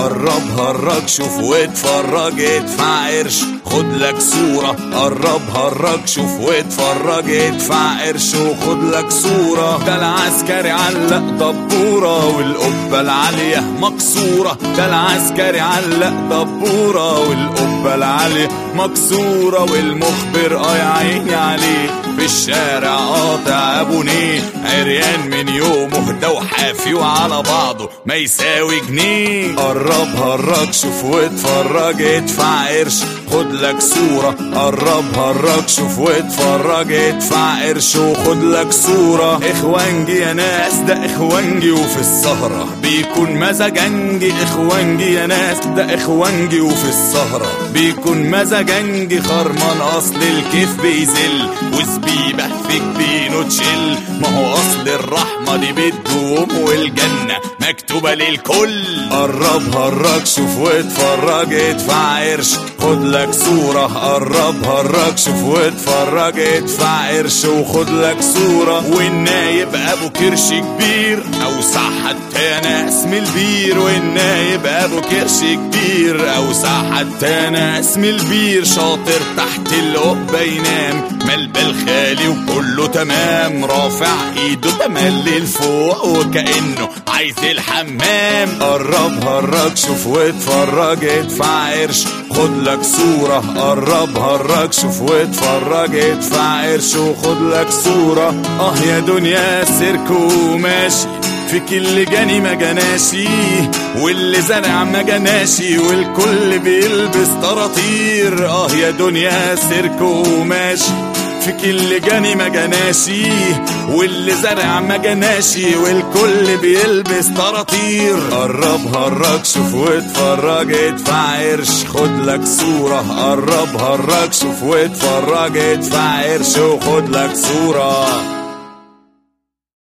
قرب هرج شوف واتفرج ادفع قرش خد لك صورة. قرب هرج شوف واتفرج ادفع قرش وخد لك صورة. ده العسكري علق دبورة والقبة العالية مكسورة. ده العسكري علق دبورة والقبة العالية مكسورة. والمخبر يا عيني عليه في الشارع قاطع ابونيه عريان من يومه ده وحافي وعلى بعضه ما يساوي جنيه. قرب هرج شوف واتفرج ادفع قرش خد لك صورة. قرب هرج شوف واتفرج ادفع قرش وخد لك صورة. اخوانجي يا ناس ده اخوانجي وفي السهرة بيكون مزاجنجي. اخوانجي يا ناس ده اخوانجي وفي السهرة بيكون مزاجنجي. خرمان اصل الكيف بيزل وزبيبة في جبينه تشل. ما هو اصل الرحمة دي بتدوم والجنة مكتوبة للكل. قرب هرج شوف واتفرج ادفع قرش خد لك صورة. قرب هرج شوف واتفرج ادفع قرش وخد لك صورة. والنايب ابو كرش كبير اوسع حتى ناس من البير. والنايب ابو كرش كبير اوسع حتى ناس من البير. شاطر تحت القبة ينام ملبل خالي وكله تمام. رافع ايده تملي لفوق وكأنه عايز الحمام. قرب هرج شوف واتفرج ادفع قرش خد لك صورة. قرب هرج شوف واتفرج ادفع قرش وخد لك صورة. يا دنيا سيركو ماشي فيك اللي جاني ما جناشي واللي زرع ما جناشي والكل بيلبس طراطير. يا دنيا سيركو ماشي فيك اللي جاني ما جناشي واللي زرع ما جناشي والكل بيلبس طراطير. قرب هرج شوف واتفرج ادفع قرش خد لك صورة. قرب هرج شوف واتفرج ادفع قرش وخد لك صورة.